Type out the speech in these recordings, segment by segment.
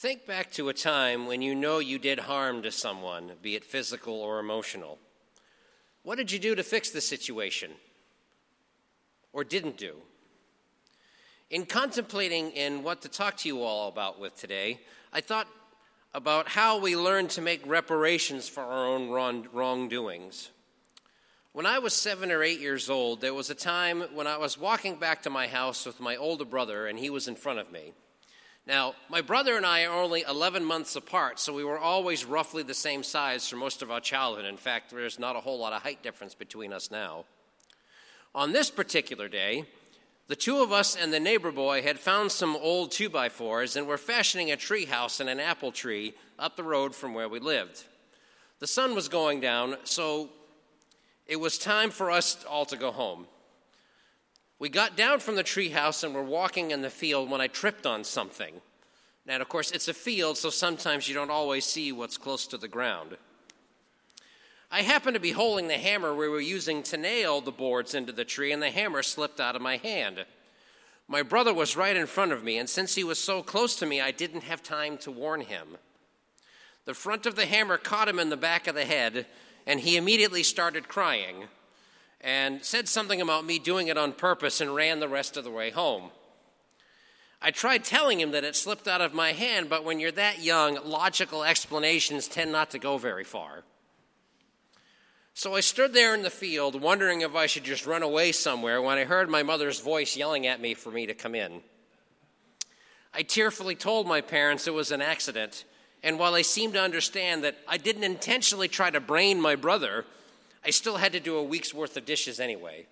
Think back to a time when you know you did harm to someone, be it physical or emotional. What did you do to fix the situation? Or didn't do? In contemplating in what to talk to you all about with today, I thought about how we learn to make reparations for our own wrongdoings. When I was 7 or 8 years old, there was a time when I was walking back to my house with my older brother, and he was in front of me. Now, my brother and I are only 11 months apart, so we were always roughly the same size for most of our childhood. In fact, there's not a whole lot of height difference between us now. On this particular day, the two of us and the neighbor boy had found some old 2x4s and were fashioning a tree house and an apple tree up the road from where we lived. The sun was going down, so it was time for us all to go home. We got down from the tree house and were walking in the field when I tripped on something. And of course, it's a field, so sometimes you don't always see what's close to the ground. I happened to be holding the hammer we were using to nail the boards into the tree, and the hammer slipped out of my hand. My brother was right in front of me, and since he was so close to me, I didn't have time to warn him. The front of the hammer caught him in the back of the head, and he immediately started crying and said something about me doing it on purpose and ran the rest of the way home. I tried telling him that it slipped out of my hand, but when you're that young, logical explanations tend not to go very far. So I stood there in the field, wondering if I should just run away somewhere, when I heard my mother's voice yelling at me for me to come in. I tearfully told my parents it was an accident, and while they seemed to understand that I didn't intentionally try to brain my brother, I still had to do a week's worth of dishes anyway.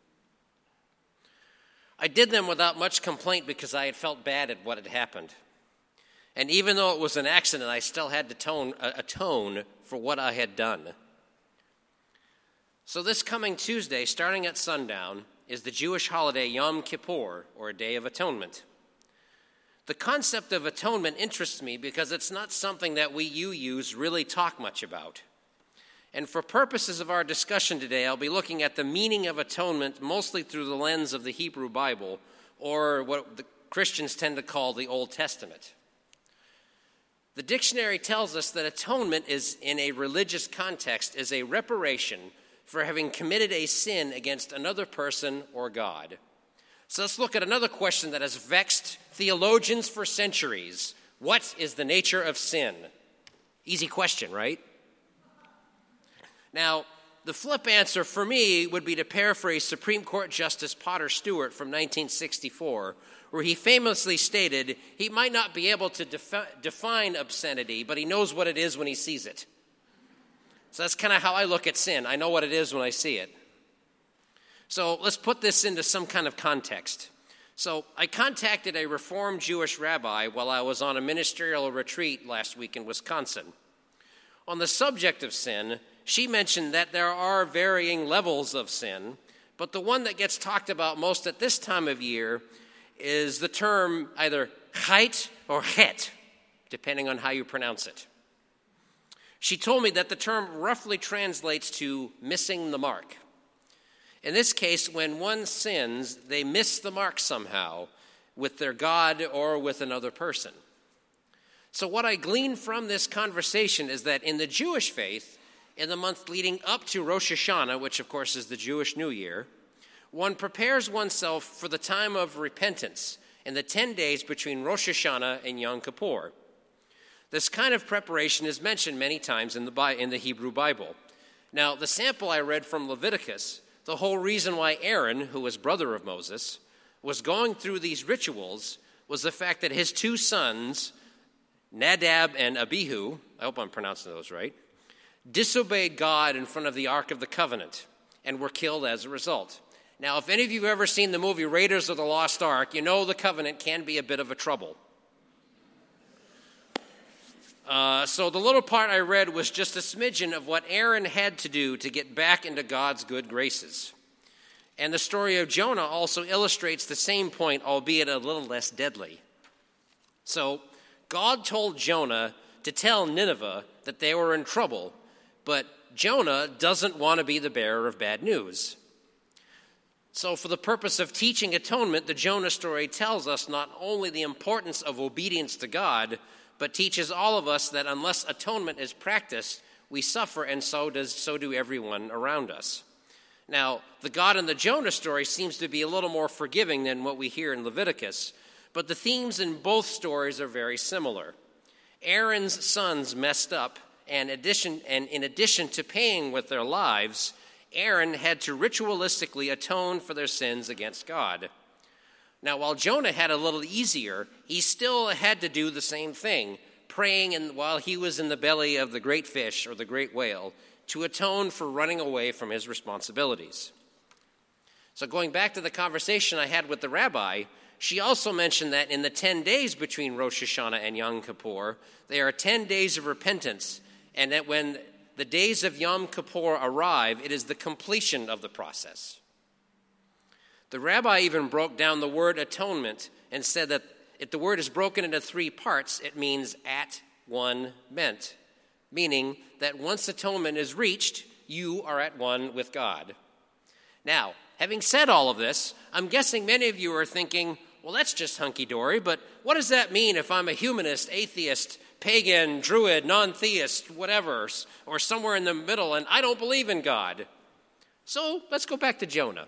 I did them without much complaint because I had felt bad at what had happened. And even though it was an accident, I still had to atone for what I had done. So this coming Tuesday, starting at sundown, is the Jewish holiday Yom Kippur, or a Day of Atonement. The concept of atonement interests me because it's not something that you really talk much about. And for purposes of our discussion today, I'll be looking at the meaning of atonement mostly through the lens of the Hebrew Bible, or what the Christians tend to call the Old Testament. The dictionary tells us that atonement is, in a religious context, is a reparation for having committed a sin against another person or God. So let's look at another question that has vexed theologians for centuries. What is the nature of sin? Easy question, right? Now, the flip answer for me would be to paraphrase Supreme Court Justice Potter Stewart from 1964, where he famously stated, he might not be able to define obscenity, but he knows what it is when he sees it. So that's kind of how I look at sin. I know what it is when I see it. So let's put this into some kind of context. So I contacted a Reformed Jewish rabbi while I was on a ministerial retreat last week in Wisconsin. On the subject of sin, she mentioned that there are varying levels of sin, but the one that gets talked about most at this time of year is the term either chet or het, depending on how you pronounce it. She told me that the term roughly translates to missing the mark. In this case, when one sins, they miss the mark somehow with their God or with another person. So what I glean from this conversation is that in the Jewish faith, in the month leading up to Rosh Hashanah, which of course is the Jewish New Year, one prepares oneself for the time of repentance in the 10 days between Rosh Hashanah and Yom Kippur. This kind of preparation is mentioned many times in the Hebrew Bible. Now, the sample I read from Leviticus, the whole reason why Aaron, who was brother of Moses, was going through these rituals was the fact that his two sons, Nadab and Abihu, I hope I'm pronouncing those right, disobeyed God in front of the Ark of the Covenant and were killed as a result. Now, if any of you have ever seen the movie Raiders of the Lost Ark, you know the covenant can be a bit of a trouble. So the little part I read was just a smidgen of what Aaron had to do to get back into God's good graces. And the story of Jonah also illustrates the same point, albeit a little less deadly. So God told Jonah to tell Nineveh that they were in trouble, but Jonah doesn't want to be the bearer of bad news. So for the purpose of teaching atonement, the Jonah story tells us not only the importance of obedience to God, but teaches all of us that unless atonement is practiced, we suffer, and so do everyone around us. Now, the God in the Jonah story seems to be a little more forgiving than what we hear in Leviticus, but the themes in both stories are very similar. Aaron's sons messed up, and in addition to paying with their lives, Aaron had to ritualistically atone for their sins against God. Now, while Jonah had a little easier, he still had to do the same thing, praying while he was in the belly of the great fish or the great whale to atone for running away from his responsibilities. So going back to the conversation I had with the rabbi, she also mentioned that in the 10 days between Rosh Hashanah and Yom Kippur, there are 10 days of repentance, and that when the days of Yom Kippur arrive, it is the completion of the process. The rabbi even broke down the word atonement and said that if the word is broken into 3 parts, it means at one meant, meaning that once atonement is reached, you are at one with God. Now, having said all of this, I'm guessing many of you are thinking, well, that's just hunky-dory, but what does that mean if I'm a humanist, atheist, pagan, druid, non-theist, whatever, or somewhere in the middle, and I don't believe in God? So let's go back to Jonah.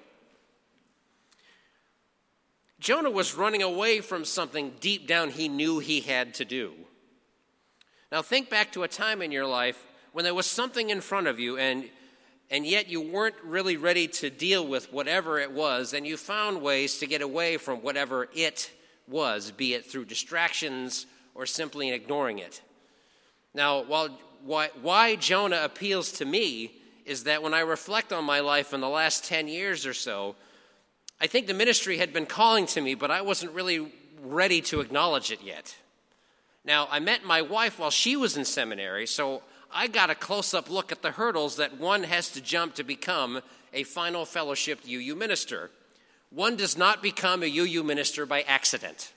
Jonah was running away from something deep down he knew he had to do. Now think back to a time in your life when there was something in front of you and yet you weren't really ready to deal with whatever it was, and you found ways to get away from whatever it was, be it through distractions or simply ignoring it. Now, why Jonah appeals to me is that when I reflect on my life in the last 10 years or so, I think the ministry had been calling to me, but I wasn't really ready to acknowledge it yet. Now, I met my wife while she was in seminary, so I got a close-up look at the hurdles that one has to jump to become a final fellowship UU minister. One does not become a UU minister by accident.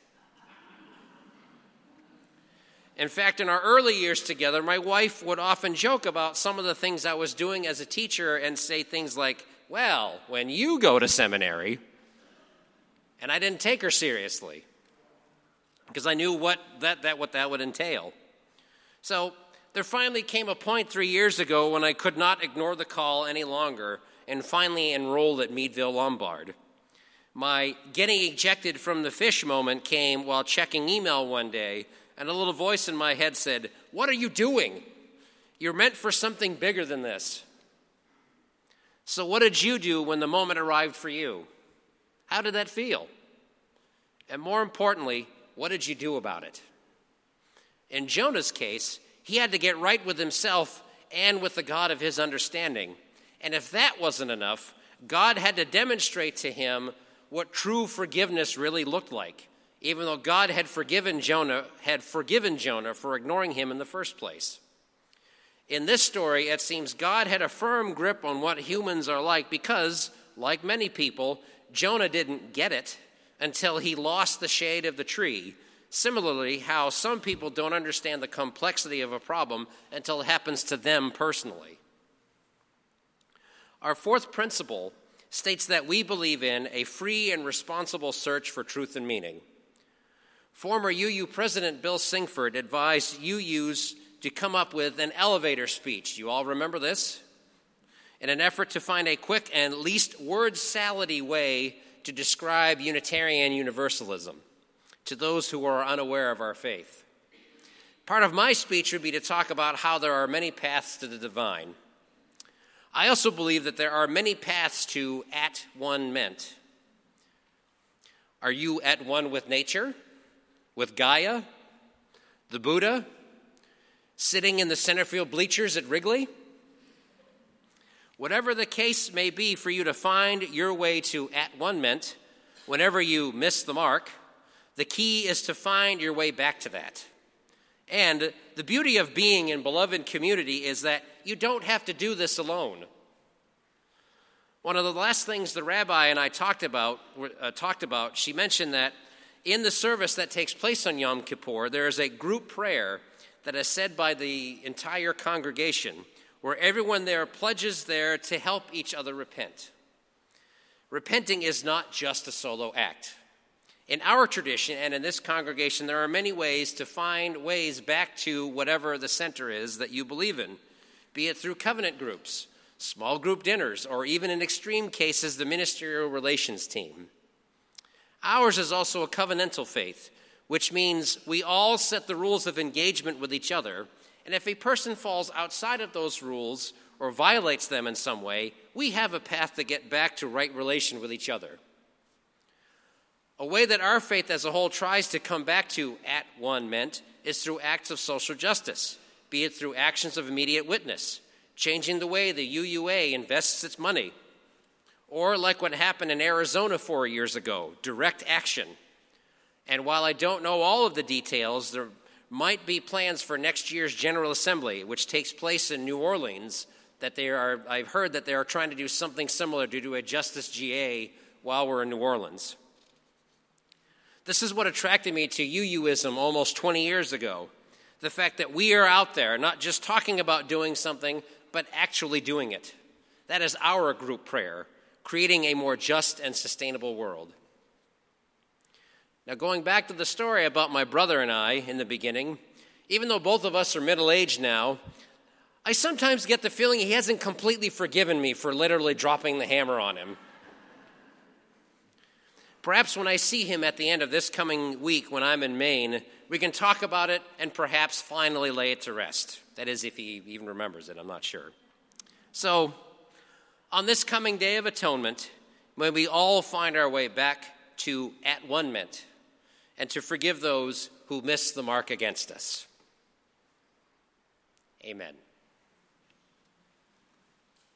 In fact, in our early years together, my wife would often joke about some of the things I was doing as a teacher and say things like, well, when you go to seminary, and I didn't take her seriously because I knew what that would entail. So there finally came a point 3 years ago when I could not ignore the call any longer and finally enrolled at Meadville Lombard. My getting ejected from the fish moment came while checking email one day, and a little voice in my head said, "What are you doing? You're meant for something bigger than this." So what did you do when the moment arrived for you? How did that feel? And more importantly, what did you do about it? In Jonah's case, he had to get right with himself and with the God of his understanding. And if that wasn't enough, God had to demonstrate to him what true forgiveness really looked like, even though God had forgiven Jonah for ignoring him in the first place. In this story, it seems God had a firm grip on what humans are like because, like many people, Jonah didn't get it until he lost the shade of the tree. Similarly, how some people don't understand the complexity of a problem until it happens to them personally. Our fourth principle states that we believe in a free and responsible search for truth and meaning. Former UU President Bill Singford advised UUs to come up with an elevator speech. You all remember this? In an effort to find a quick and least word-salady way to describe Unitarian Universalism to those who are unaware of our faith. Part of my speech would be to talk about how there are many paths to the divine. I also believe that there are many paths to at one meant. Are you at one with nature? With Gaia? The Buddha? Sitting in the center field bleachers at Wrigley? Whatever the case may be for you to find your way to at one meant, whenever you miss the mark, the key is to find your way back to that. And the beauty of being in beloved community is that you don't have to do this alone. One of the last things the rabbi and I talked about, she mentioned that in the service that takes place on Yom Kippur, there is a group prayer that is said by the entire congregation, where everyone there pledges there to help each other repent. Repenting is not just a solo act. In our tradition and in this congregation, there are many ways to find ways back to whatever the center is that you believe in, be it through covenant groups, small group dinners, or even in extreme cases, the ministerial relations team. Ours is also a covenantal faith, which means we all set the rules of engagement with each other, and if a person falls outside of those rules or violates them in some way, we have a path to get back to right relation with each other. A way that our faith as a whole tries to come back to at one meant is through acts of social justice, be it through actions of immediate witness, changing the way the UUA invests its money, or like what happened in Arizona 4 years ago, direct action. And while I don't know all of the details, there might be plans for next year's General Assembly, which takes place in New Orleans, I've heard that they are trying to do something similar to do a Justice GA while we're in New Orleans. This is what attracted me to UUism almost 20 years ago. The fact that we are out there, not just talking about doing something, but actually doing it. That is our group prayer, creating a more just and sustainable world. Now, going back to the story about my brother and I in the beginning, even though both of us are middle-aged now, I sometimes get the feeling he hasn't completely forgiven me for literally dropping the hammer on him. Perhaps when I see him at the end of this coming week when I'm in Maine, we can talk about it and perhaps finally lay it to rest. That is, if he even remembers it, I'm not sure. So, on this coming Day of Atonement, may we all find our way back to at one meant and to forgive those who miss the mark against us. Amen.